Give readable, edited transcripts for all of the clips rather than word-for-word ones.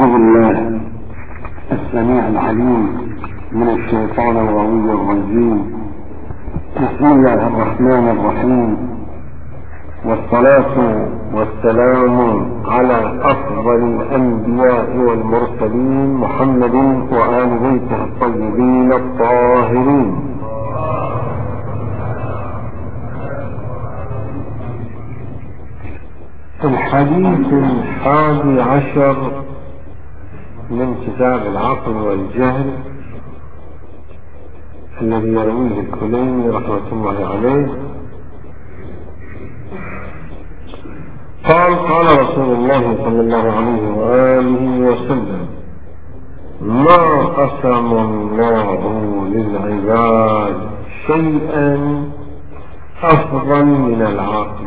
أعوذ بالله السميع العليم من الشيطان الغوي الرجيم. بسم الله الرحمن الرحيم، والصلاة والسلام على أفضل الأنبياء والمرسلين محمد وآل بيته الطيبين الطاهرين. الحديث 11 من كتاب العقل والجهل الذي يرويه الكليني رحمة الله عليه. قال رسول الله صلى الله عليه وآله وسلم: ما قسم الله للعباد شيئا أفضل من العقل.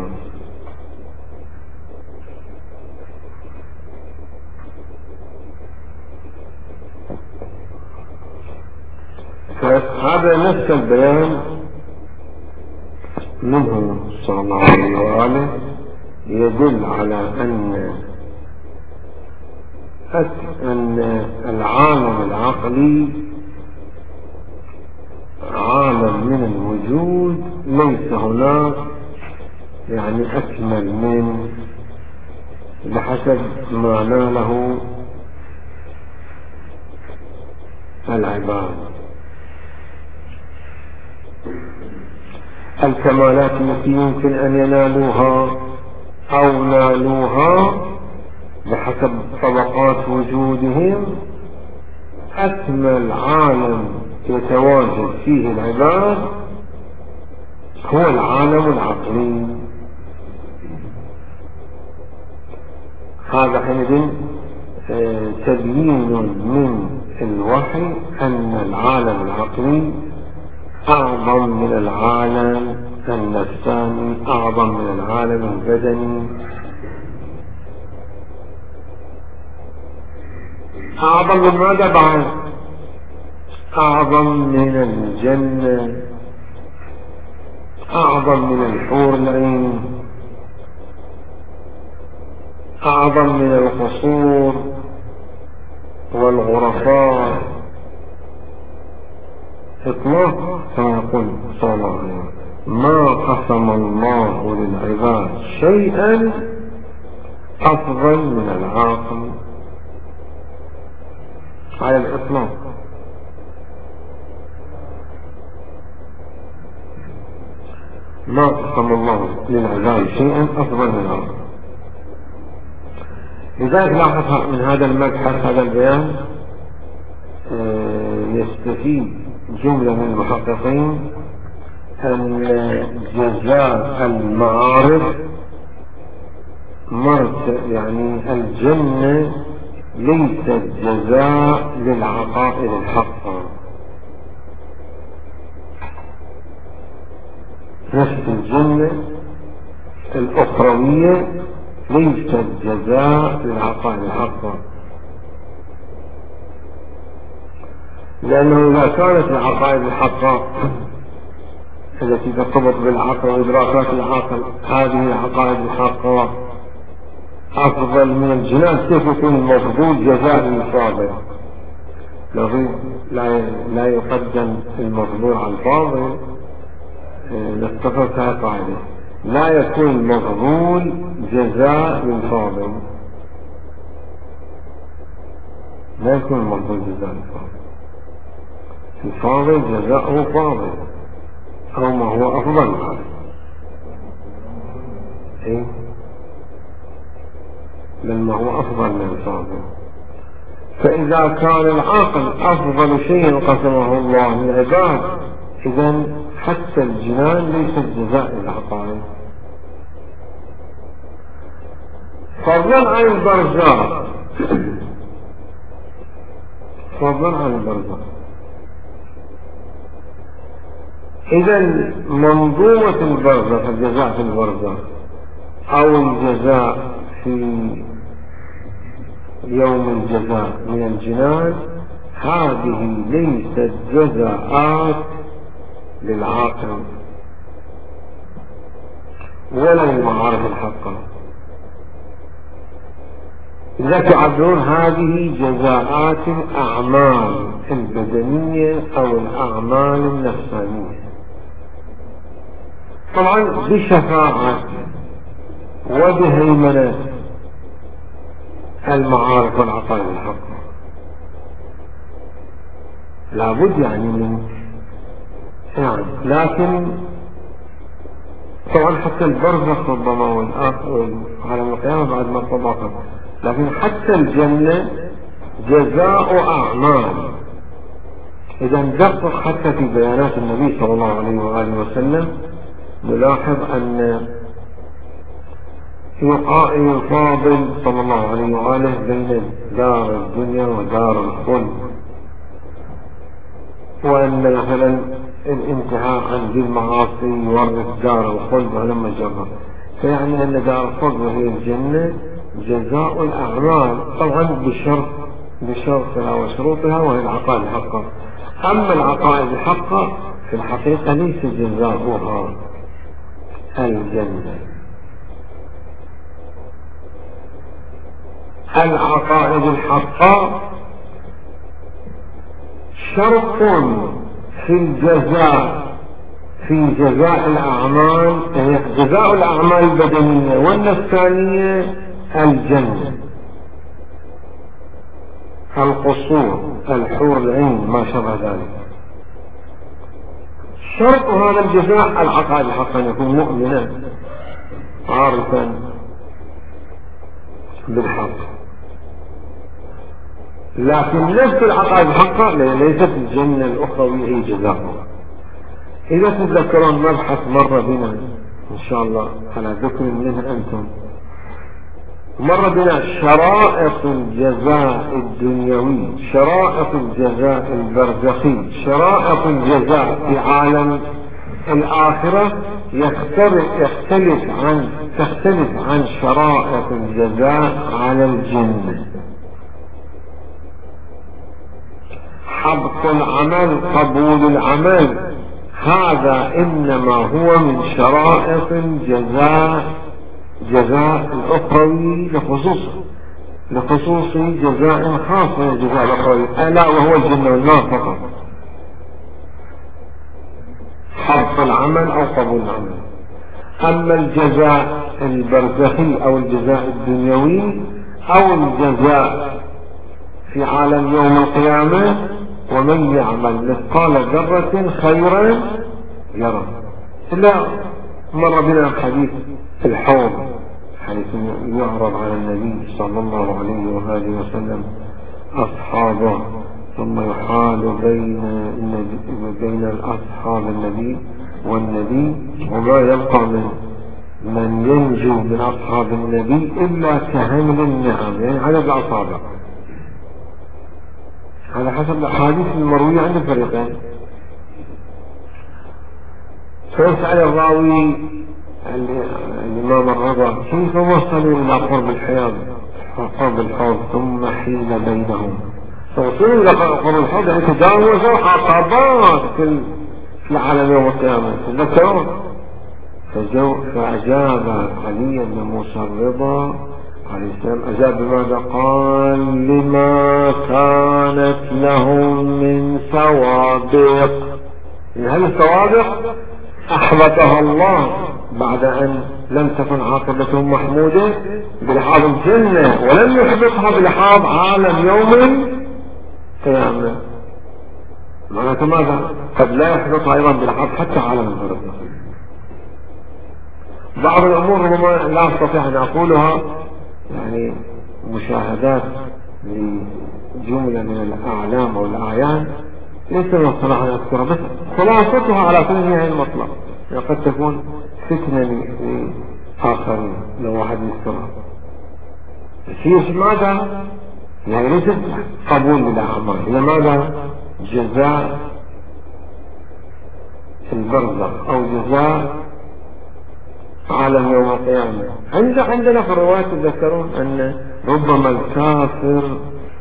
هذا نفس البيان منه صلى الله عليه وآله يدل على أن العالم العقلي عالم من الوجود ليس هناك يعني أكمل من بحسب ما ناله العباد. الكمالات التي يمكن أن ينالوها أو نالوها بحسب طبقات وجودهم، أكمل عالم يتواجد فيه العباد هو العالم العقلي. هذا حينئذ تبيين من الوحي أن العالم العقلي أعظم من العالم النفساني، أعظم من العالم البدني، أعظم من ماذا بعد؟ أعظم من الجنة، أعظم من الحور العين، أعظم من القصور والغرفات إطلاقا. كما يقول صلى الله عليه وسلم: ما قسم الله للعباد شيئا أفضل من العاقل على الإطلاق. ما قسم الله للعباد شيئا أفضل من العاقل. لذلك لاحظ من هذا المبحث، هذا البيان يستفيد جملة من المحققين أن جزاء المعارف يعني الجنة ليست جزاء للعقائد الحقة. نفس الجنة الأخروية ليست جزاء للعقائد الحقة، لأنه إذا كانت العقائد الحقة التي ترتبط بالعقل وإدراكات العقل هذه العقائد الحقة أفضل من الجنان، كيف يكون المفضول جزاء للفاضل؟ لا يقدم المفضول على الفاضل. نتفق قاعدة: لا يكون المفضول جزاء للفاضل، لا يكون المفضول جزاء للفاضل. الفاضل جزاؤه فاضل أو ما هو أفضل منه. بل ما هو أفضل من الفاضل. فإذا كان العقل أفضل شيء قسمه الله للعباد، إذن حتى الجنان ليست جزاء للعقائد. فضلا عن البرزاخ، فضلا عن البرزاخ، إذا منظومة البرزخ، الجزاء في البرزخ أو الجزاء في يوم الجزاء من الجنان، هذه ليست جزاءات للعاقل ولا المعارف الحقة، إذا تعبرون هذه جزاءات الأعمال البدنية أو الأعمال النفسانية، طبعا بشفاعة وبهيمنة المعارف والعقائد الحقة. لابد يعني من لكن طبعا حتى البرزخ ربما والعالم القيامة بعد ما طبقا، لكن حتى الجنة جزاء أعمال. إذا ندقق حتى في بيانات النبي صلى الله عليه وآله وسلم نلاحظ أن يفاضل صلى الله عليه وآله بين دار الدنيا ودار الخلد، وأن مثلا الانتهاء عن ذي المعاصي يورث دار الخلد ولما جرب، فيعني أن دار الخلد وهي الجنة جزاء الأعمال، طبعا بشرطها وشروطها وهي العقائد الحقة. أما العقائد الحقة في الحقيقة ليس جزاؤها الجنة. العقائد الحقة شرط في الجزاء، في جزاء الأعمال، جزاء الأعمال البدنية والنفسانية الجنة، القصور، الحور العين، ما شابه ذلك. شرط هذا الجزاء العقائد الحقة أن يكون مؤمنا عارفا بالحق. لكن نفس العقائد الحقة ليست الجنة الأخروية هي جزاؤها. إذا تتذكرون مبحث مر بنا إن شاء الله على ذكر منه أنتم، مر بنا شرائط الجزاء الدنيوي، شرائط الجزاء البرزخي، شرائط الجزاء في عالم الآخرة تختلف عن شرائط الجزاء على الجنة. حبط العمل، قبول العمل، هذا إنما هو من شرائط جزاء الأخروي لخصوص جزاء خاص من الجزاء الأخروي، ألا وهو الجنة والنار فقط. حبط العمل أو قبول العمل. أما الجزاء البرزخي أو الجزاء الدنيوي أو الجزاء في عالم يوم القيامة، ومن يعمل مثقال ذرة خيرا يرى. إلا مر بنا حديث الحوض، حيث يعرض على النبي صلى الله عليه وآله وسلم أصحابه، ثم يحال بين الأصحاب النبي والنبي، وما يبقى من ينجو من أصحاب النبي إلا كهمل النعم، يعني عدد الأصابع، على حسب الأحاديث المروية عند الفريقين. فيسأل الراوي الإمام الرضا كيف وصلوا إلى قرب الحوض ثم حيل بينهم. فوصلوا إلى قرب الحوض يعني تجاوزوا عقبات في العالم يوم القيامة، تذكرون. فأجاب علي بن موسى الرضا عليه السلام، أجاب بماذا؟ قال لما كانت لهم من سوابق. هل السوابق أحبطها الله بعد أن لم تكن عاقبتهم محمودة بلحاظ الجنة، ولم يحبطها بلحاظ عالم يوم القيامة. معناته ماذا؟ قد لا يحبطها أيضا بلحاظ حتى عالم البرزخ. بعض الأمور ربما لا أستطيع أن أقولها، يعني مشاهدات لجملة من الأعلام أو الأعيان ليس من الصلاح أن أذكرها، بس خلاصتها على سبيل المطلق، يعني قد تكون فتنة لآخرين لو واحد يذكرها. هي ماذا؟ يعني ليست قبول للأعمال، هي ماذا؟ جزاء البرزخ أو جزاء عالم يوم القيامة. عندنا في الرواية تذكرون أن ربما الكافر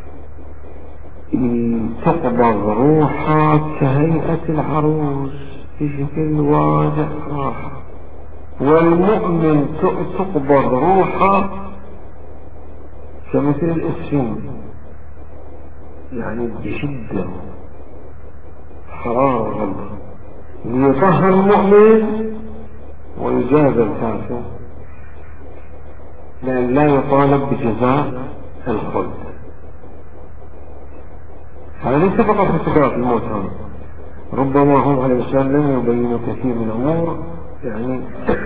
تقبض روحه كهيئة العروس في شكل واضح راحة، والمؤمن تقبض روحه كمثل الإسفين، يعني بشدة حرارة غلبة، ليطهر المؤمن ويجازى الكافر، لأن لا يطالب بجزاء الخلد. هذا ليس فقط في سكرات الموت، ربما هم عليه السلام لم يبينوا كثير من الأمور، يعني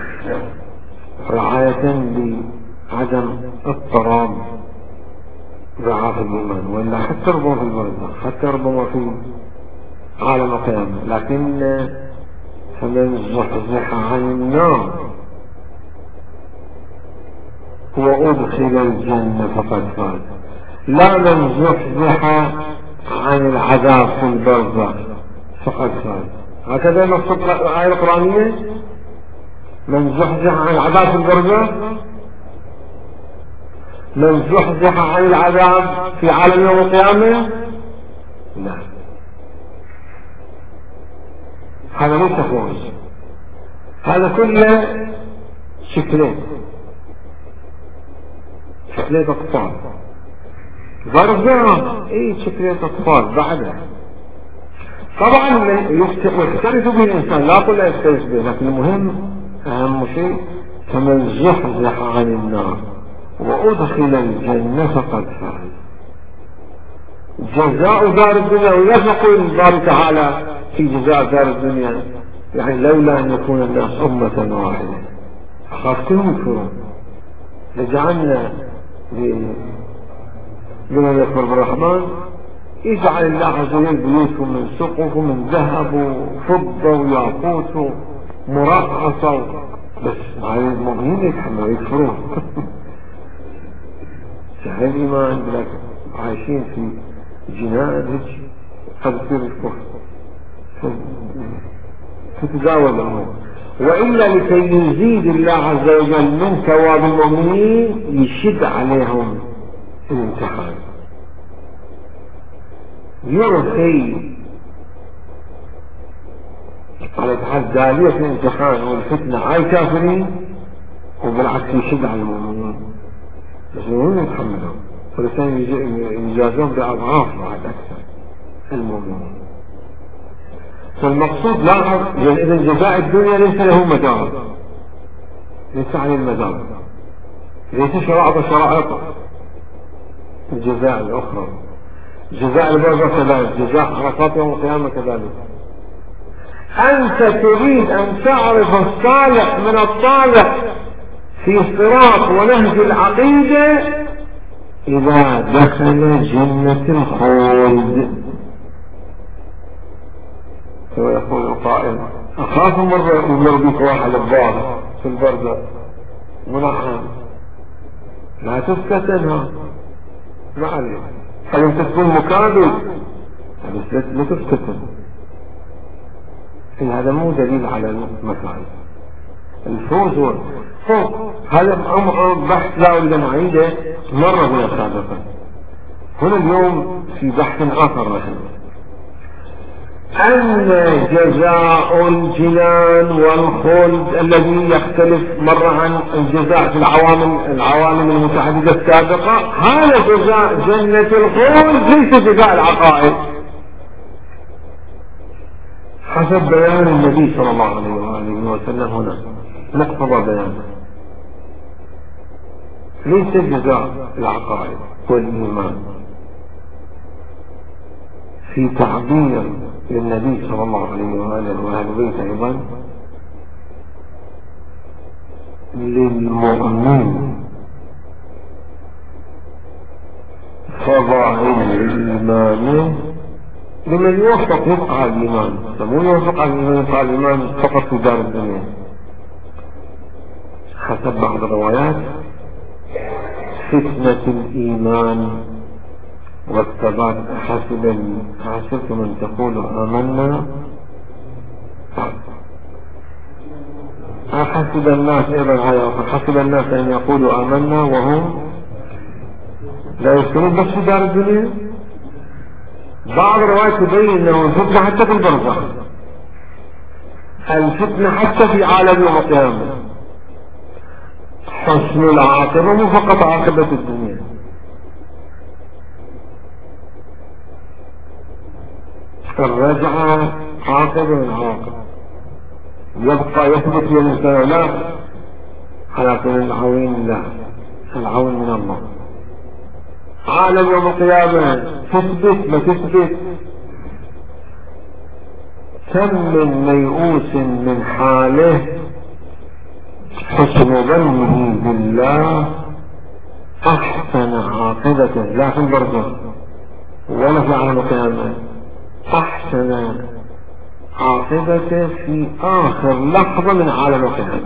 رعاية لعدم اضطراب ضعاف الإيمان، وإلا حتى ربما في البرزخ، حتى ربما في عالم القيامة. لكن فمن زحزح عن النار وأدخل الجنة فقد فاز، لا من زحزح عن العذاب في البرزخ فقد فاز. هكذا نص الآية القرآنية، من زحزح عن العذاب في البرزخ، من زحزح عن العذاب في عالم يوم القيامة. لا، هذا ليس فوز، هذا كله شكلين أطفال. برزخ شكلين أطفال بعدها. طبعا يختلف به الإنسان، لا أقول لا يختلف به، لكن المهم أهم شيء فمن زحزح عن النار وأدخل الجنة فقد فاز. جزاء دار الدنيا، ولا يقول الله تعالى في جزاء دار الدنيا يعني لولا أن يكون الناس أمة واحدة أخاف كلهم يكفرون لجعلنا لمن يكفر بالرحمن يجعل الله عز وجل بيوتهم من سقف ومن ذهب وفضة وياقوت ومرقصة، بس على المؤمنين يتحملوا يكفرون. سهل الإيمان بلك عايشين في جنان قد تصير الكفر تتجاوز الأمور. وإلا لكي يزيد الله عز وجل من ثواب المؤمنين يشد عليهم الامتحان، يرخي على تحدالية الامتحان والفتنة على الكافرين، وبالعكس يشد على المؤمنين بس هم يتحملون، ولسان يجازون بأضعاف بعد أكثر المؤمنين. فالمقصود لاحظ إذا جزاء الدنيا ليس له مدار، ليس عن المدار، ليس شرائط الجزاء الأخرى، جزاء البرزخ كذلك، جزاء عرفات يوم القيامة كذلك. أنت تريد أن تعرف الصالح من الطالح في صراط ونهج العقيدة إذا دخل جنة الخلد. ويقول القائل أخاف مرة يمر بك واحد الضال في البرزخ منعم، لا تفتتنها، ما عليك، أن تكون مكابل بس لا تفتتن. هذا مو دليل على المسائل الفوز هو هذا بحث لا أريد أن أعيده مرة من سابقا. هنا اليوم في بحث آخر مثلا أن جزاء الجنان والخلد الذي يختلف مرة عن الجزاء في العوامل المتعددة السابقة، هذا جزاء جنة الخلد ليس جزاء العقائد حسب بيان النبي صلى الله عليه وآله وسلم. هنا مقتضى بيانه ليس جزاء العقائد والإيمان. في تعبير للنبي صلى الله عليه وآله وأهل بيته أيضا للمؤمن فضائل الإيمان لمن يوفق يبقى على الإيمان، مو يوفق على الإيمان يبقى على الإيمان فقط في دار الدنيا. حسب بعض الروايات فتنة الإيمان والثبات حسبتم أن تقولوا آمنا، حسب الناس أيضا حسب الناس أن يقولوا آمنا وهم لا يفتنون بس في دار الدنيا. بعض الروايات تبين أنه الفتنة حتى في البرزخ، الفتنة حتى في عالم يوم القيامة. حسن العاقبة مو فقط عاقبة الدنيا، الرجعة عاقبة من عواقب، يبقى يثبت للإنسان لا، ولكن العون لا، العون من الله. عالم يوم القيامة تثبت ما تثبت. كم من ميؤوس من حاله حسن ظنه بالله أحسن عاقبته، لا في البرزخ ولا في عالم القيامة، أحسن عاقبته في آخر لحظة من عالم القيامة،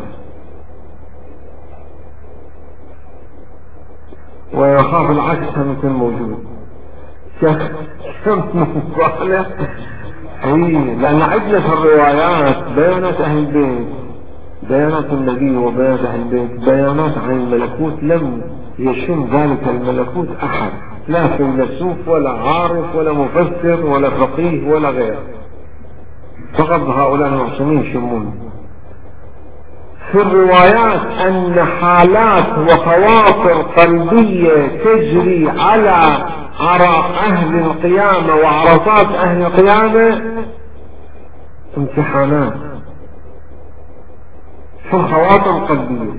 ويخاف العكس هم يكون موجود. كم من صالح لأن عدنا في الروايات بيانات أهل البيت، بيانات النبي وبيانات أهل البيت، بيانات عن الملكوت لم يشم ذلك الملكوت أحد، لا فيلسوف ولا عارف ولا مفسر ولا فقيه ولا غيره، فقط هؤلاء المعصومين يشمون. في الروايات أن حالات وخواطر قلبية تجري على أهل القيامة وعرصات أهل القيامة امتحانات في الخواطر القلبية،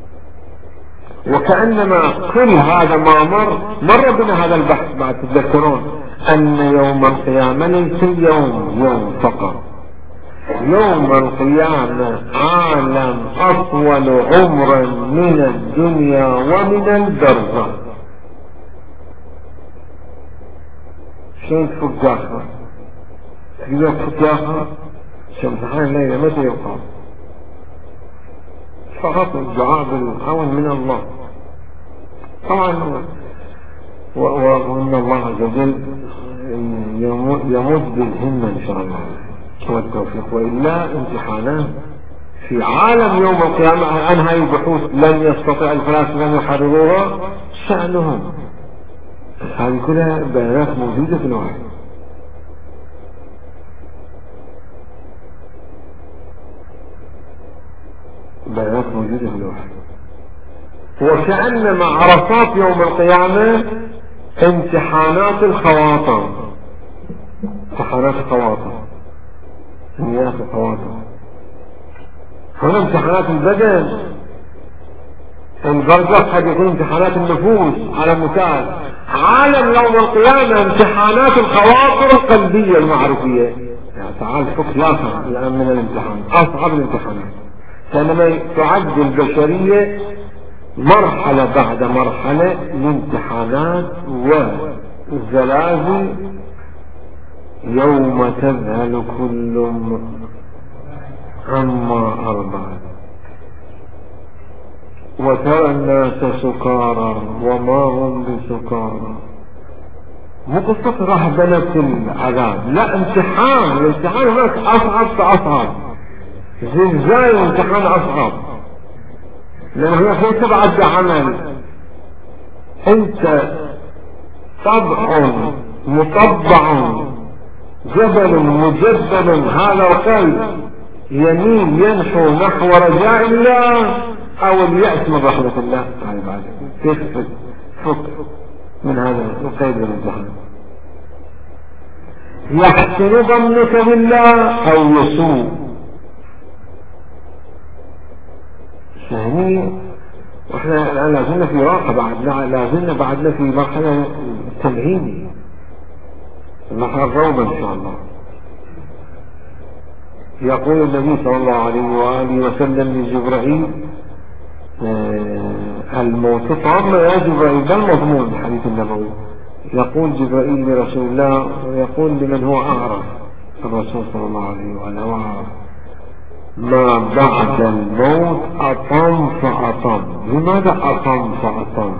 وكأنما كل هذا ما مر بنا هذا البحث بعد تذكرون أن يوم القيامة ليس يوم فقط، يوم القيامة عالم أطول عمرا من الدنيا ومن البرزخ. شين تفك آخر إذا تفك آخر شمسحان الليلة متى يقام؟ فقط الدعاء بالعون من الله طبعا، وإن الله عز وجل يمد بالهمة إن شاء الله والتوفيق، وإلا امتحانات في عالم يوم القيامة. عن هاي البحوث لن يستطيع الفلاسفة أن يحرروها شأنهم، هذه كلها بيانات موجودة في الوحي. بيانات موجودة في الوحي، وكأنما عرصات يوم القيامة امتحانات الخواطر، امتحانات الخواطر، نيات الخواطر. هنا امتحانات البدن، البرزخ قد يكون امتحانات النفوس على مثال. عالم يوم القيامة امتحانات الخواطر القلبية المعرفية. يعني تعال فك يافع الآن من الامتحان، أصعب الامتحانات، كانما تعد البشرية مرحلة بعد مرحلة الامتحانات والزلازل. يوم تذهل كل عما أرضعت وترى الناس سكارى وما هم بسكارى. مو قصة رهبنة العذاب، لا، امتحان. الامتحان هناك أصعب فأصعب، زلزال امتحان أصعب، لأن هناك ليس بعد عمل، أنت طبع مطبع جبل مجبل، هذا القلب يمين ينحو نحو رجاء الله أو اليأس من رحمة الله. كيف فك من هذا القيد الامتحان؟ يحسن ظنك بالله أو يسوء. يعني واحنا الآن لازلنا في راحة، لازلنا بعدنا في مرحلة تمهيدي، مرحلة الروضة إن شاء الله. يقول النبي صلى الله عليه وآله وسلم لجبرائيل الموت طعم يا جبرائيل، ده المضمون الحديث النبوي. يقول جبرائيل لرسول الله، يقول لمن هو أعرف الرسول صلى الله عليه وآله وأعرف: ما بعد الموت أطم فأطم. لماذا أطم فأطم؟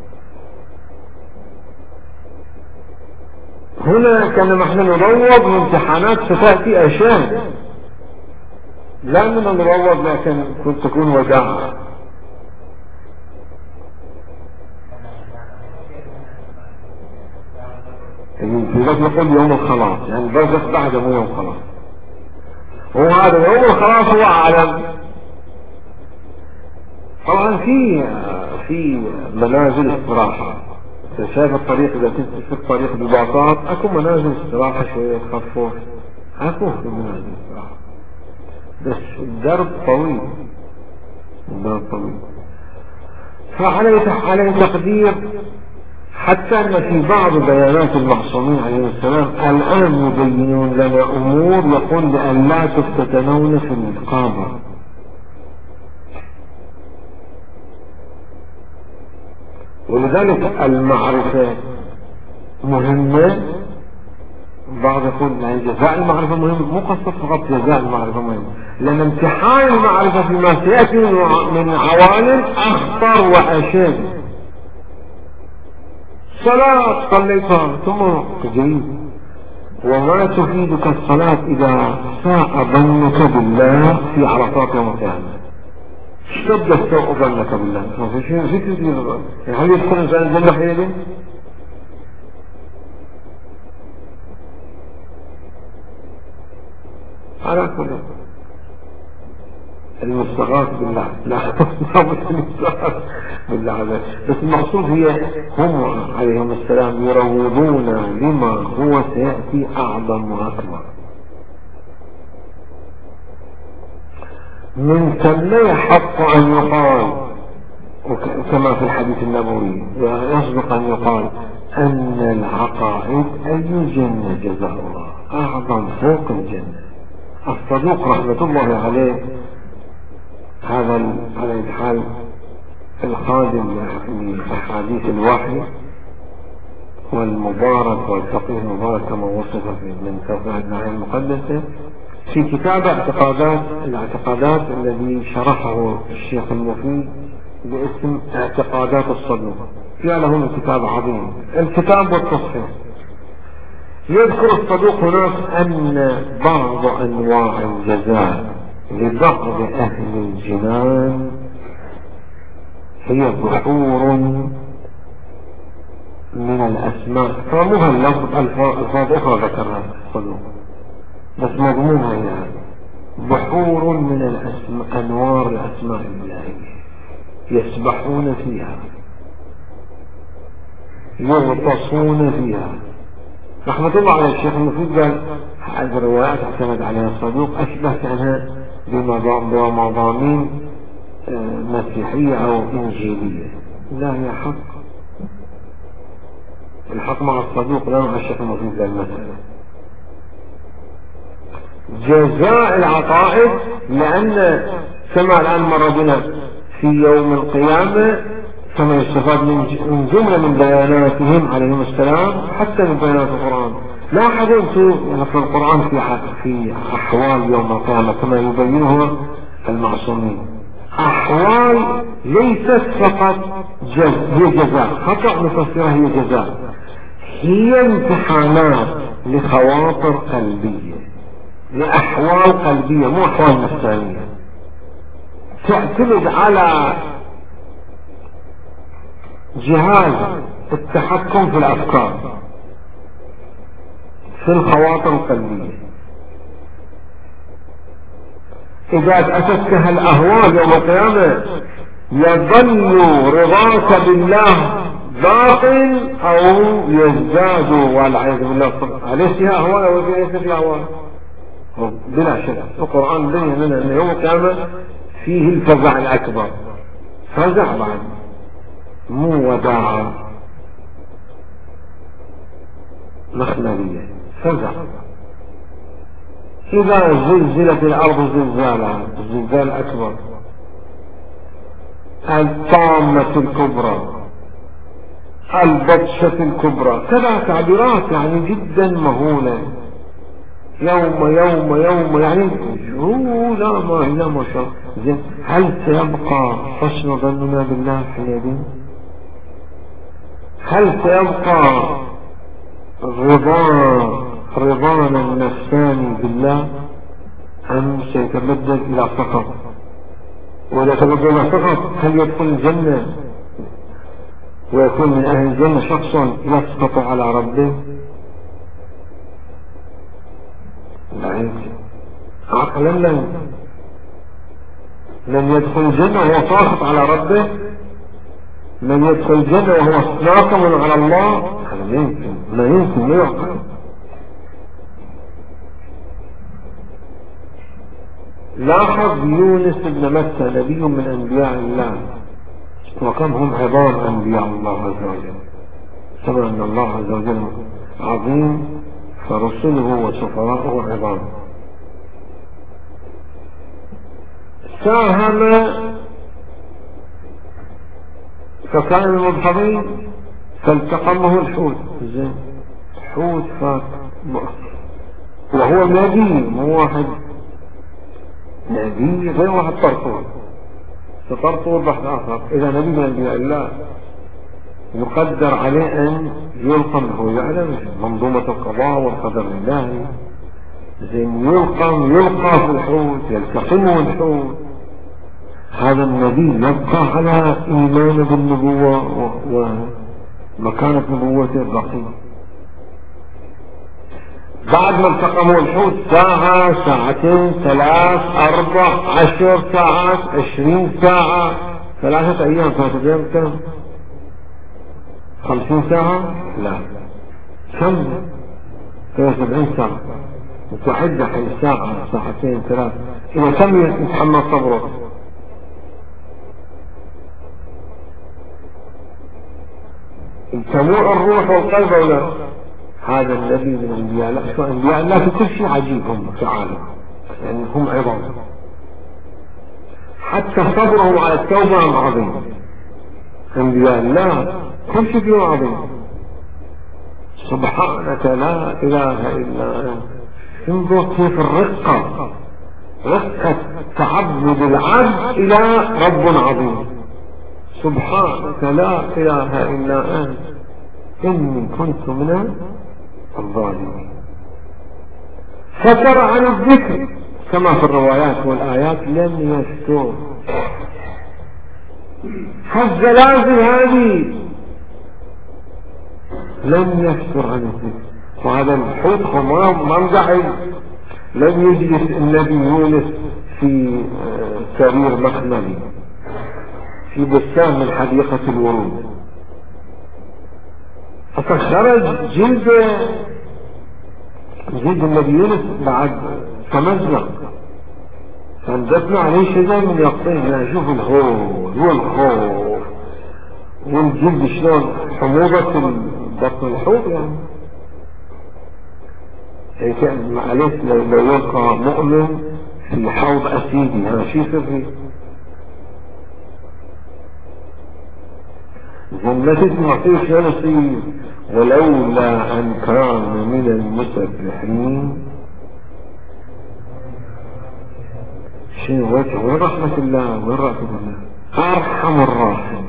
هنا كان نحن نروض من امتحانات ستأتي أشياء، لا من نروض لكن كنت تكون وداعة. لذلك نقول يوم الخلاص، يعني البرزخ بعد مو يوم خلاص، وهذا يوم الخلاص هو عالم. طبعا في منازل استراحة، شايف الطريق إذا كنت في الطريق بالباصات أكو منازل استراحة شوية تخفف، أكو في منازل استراحة، بس الدرب طويل، الدرب طويل. فعلى تقدير حتى أن في بعض بيانات المعصومين عليه السلام الآن يبينون لنا أمور يقول لأن لا تفتتنون في القبر. ولذلك المعرفة مهمة. بعض يقول يعني جزاء المعرفة مهم، مو قصة فقط جزاء المعرفة مهم، لأن امتحان المعرفة فيما سيأتي من عوالم أخطر وأشد. صلاة صليتها ثم تجريد، وما تفيدك الصلاة إذا ساء ظنك بالله في عرفات يوم القيامة. اشتد السوء ظنك بالله، ما في شيء في تدير. هل يدخل إنسان الجنة حينئذ؟ على كل المستغاث بالله، لا المستغاث بالله، بس المقصود هي هم عليهم السلام يروضون لما هو سيأتي أعظم وأكبر. من ثم يحق أن يقال كما في الحديث النبوي، يصدق أن يقال أن العقائد أي جنة جزاء الله أعظم فوق الجنة. الصدوق رحمة الله عليه هذا على الحال الخادم لأحاديث الوحي والمبارك والفقيه المبارك كما وصف من توقيع النعيم المقدسة في كتاب الاعتقادات الذي شرحه الشيخ المفيد باسم اعتقادات الصدوق. في له كتاب عظيم الكتاب والتصحيح. يذكر الصدوق هناك أن بعض أنواع الجزاء لبعض أهل الجنان هي بحور من الأسماء، فمها اللفظ ألفاظ أخرى ذكرها الصدوق بس مضمونها هي بحور من الأسماء، أنوار الأسماء الإلهية يسبحون فيها يغطسون فيها. رحمة الله على الشيخ المفيد قال هذه الروايات اعتمد عليها الصدوق أشبهت عنها بمضامين مسيحية أو إنجيلية. لا هي حق، الحق مع الصدوق لا مع الشيخ المفيد للمسألة. جزاء العقائد لأن كما الآن مر بنا في يوم القيامة كما يستفاد من جملة من بياناتهم عليهم السلام حتى من بيانات القرآن. لا حدثوا في القرآن في أحوال يوم القيامة كما يبينها المعصومين، أحوال ليست فقط هي جزاء، خطأ مفسرة هي جزاء، هي امتحانات لخواطر قلبية، لأحوال قلبية مو أحوال نفسانية، تعتمد على جهاز التحكم في الأفكار في الخواطر القلبية. إذا أتتك الأهوال يوم القيامة يظل رضاك بالله باطل أو يزداد والعياذ بالله عليه فيها أهوال أو فيها أهوال بلا شك. القرآن بين لنا أن يوم القيامة فيه الفزع الأكبر، فزع بعد مو وداعة مخنبية، فزع. إذا زلزلت الأرض زلزالها الزلزال الأكبر، الطامة الكبرى، البطشة الكبرى، كذا تعبيرات يعني جدا مهولة. يوم يعني لا ما شاء الله. هل سيبقى حسن ظننا بالله حينئذ؟ هل سيبقى رضانا النفساني بالله أم سيتبدل إلى سخط؟ وإذا تبدل إلى سخط هل يدخل الجنة ويكون من أهل الجنة شخص يسقط على ربه؟ لا يمكن عقلا لن يدخل الجنة وهو ساخط على ربه. من يدخل الجنة وهو ناقم على الله، هذا ما يمكن ما يعقل. لاحظ يونس بن متى نبي من أنبياء الله، وكم هم عظام أنبياء الله عز وجل، كما أن الله عز وجل عظيم فرسله وسفراءه عظام. ساهم فكان المضحضين فالتقمه الحوت، حوت فات وهو نبي، مو واحد نبي غير واحد طرطور بحث آخر. إذا نبي من أنبياء الله يقدر عليه أن يلقم، هو يعلم منظومة القضاء والقدر لله، يلقى في الحوت، يلتقمه الحوت. هذا النبي يبقى على إيمان بالنبوة ومكانة نبوته الرقيم. بعد ما التقموا الحوت ساعة، ساعتين، 3، 4، 10 ساعات، 20 ساعة، 3 أيام، 3 أيام كم؟ 50 ساعة؟ لا، كم؟ 70 ساعة. وتعد حين ساعة، ساعتين، 3، إذا كم يتحمل صبره؟ تموع الروح والقلب ولا؟ هذا النبي من الأنبياء. لا، شو أنبياء الله في كل شيء عجيب هم تعالى، يعني هم عظام، حتى صبرهم على التوبة عظيم. أنبياء الله كل شيء فيهم عظيم. سبحانك لا إله إلا أنت. انظر كيف الرقة، رقة تعبد العبد إلى رب عظيم. سبحانك لا إله إلا أنت إني كنت من الظالمين. فتر عن الذكر كما في الروايات والآيات، لم يستر. الزلازل هذه لم يستر عن الذكر. وهذا الحوت ما مزعل. لم يجلس النبي يونس في سرير مخملي في بستان من حديقة الورود، فخرج جلد النبي يونس بعد تمزق، فانزلنا عليه شيء من يقطين. شوف الهول والخوف والجلد شلون حموضة بطن الحوت، يعني كان معلش لو يلقى مؤمن في حوض أسيدي، هذا شيء سري. جنة معطيه شو نصيب، ولولا أن كان من المسبحين. شيء وين رحمة الله، وين رحمة الله، أرحم الراحمين.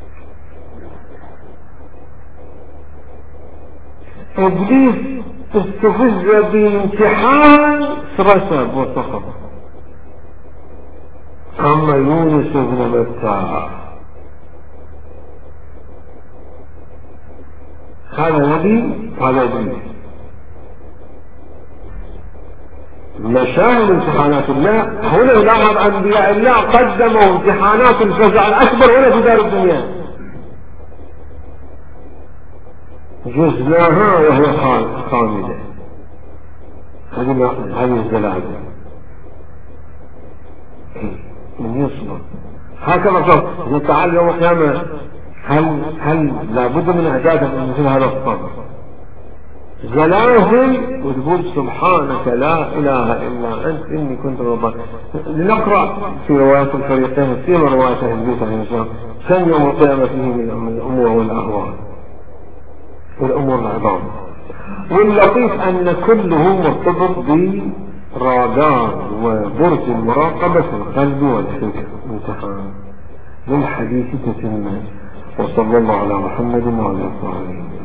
إبليس استفز بامتحان رسب وسخط. أما يونس بن متى هذا نبي وهذا إبليس، مشاهد امتحانات الله. هنا لاحظ أنبياء الله قدموا امتحانات الفزع الأكبر هنا في دار الدنيا، جزناها وهي خامدة. هذه الزلازل من يصبر هكذا صبر. تعالى يوم القيامة، هل لابد من إعدادك مثل هذا الصبر؟ زلازل وتقول سبحانك لا إله إلا أنت إني كنت من الظالمين. لنقرأ في روايات الفريقين، في روايات البيت عليه السلام، كم يوم القيامة فيه من الأمور والأهوال والأمور العظام. واللطيف أن كله مرتبط برادار وبرج المراقبة في القلب والفكر. امتحان للحديث تتمة. وصلى الله على محمد وعلى آله وصحبه.